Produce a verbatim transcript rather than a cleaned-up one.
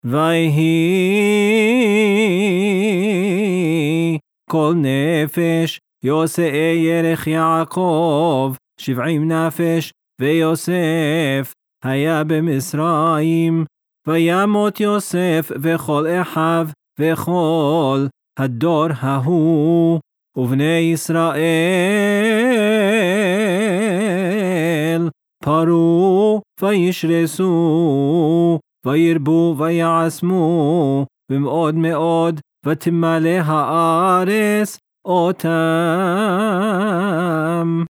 ויהי כל נפש יוסף ירך יעקב שבעים נפש, ויוסף היה במצרים. וימות יוסף וכל אחיו וכל הדור ההוא, ובני ישראל פרו וישרסו וירבו ויעצמו במאוד מאוד, ותמלא הארץ אותם.